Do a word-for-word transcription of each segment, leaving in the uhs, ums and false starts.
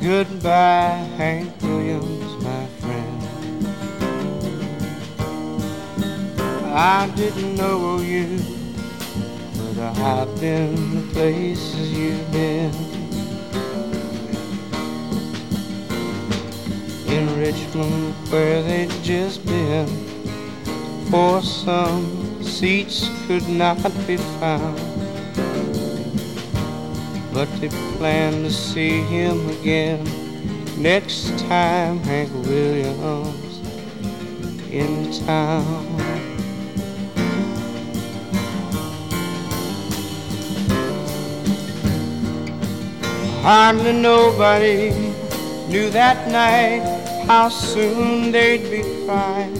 Goodbye, Hank Williams, my friend. I didn't know you, but I've been the places you've been. In Richmond, where they'd just been, for some seats could not be found, but they planned to see him again next time Hank Williams in town. Hardly nobody knew that night how soon they'd be crying.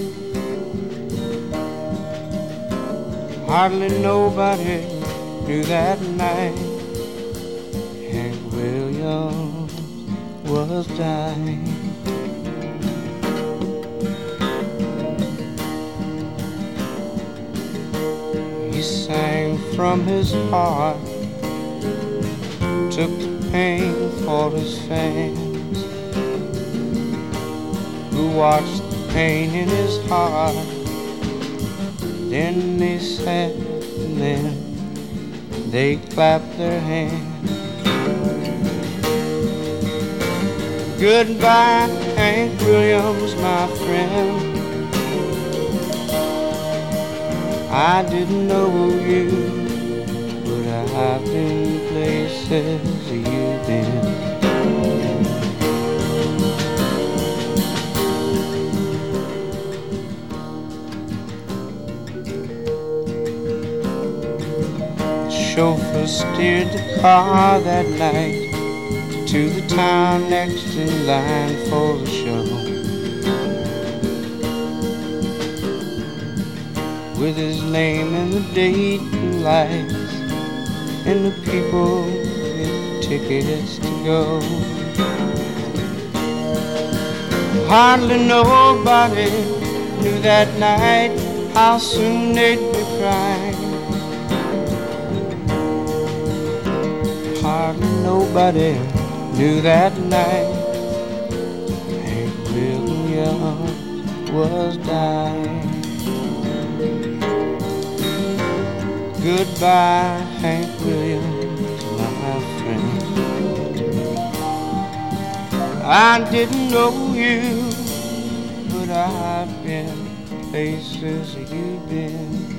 Hardly nobody knew that night Hank Williams was dying. He sang from his heart, took the pain for his fans, who watched the pain in his heart. Then they sat and then they clapped their hands. Goodbye, Hank Williams, my friend. I didn't know you, but I've been places you've been. The chauffeur steered the car that night to the town next in line for the show, with his name in the date and lights and the people with tickets to go. Hardly nobody knew that night how soon they'd be crying. Hardly nobody knew that night Hank Williams was dying. Goodbye, Hank Williams, my friend. I didn't know you, but I've been places you've been.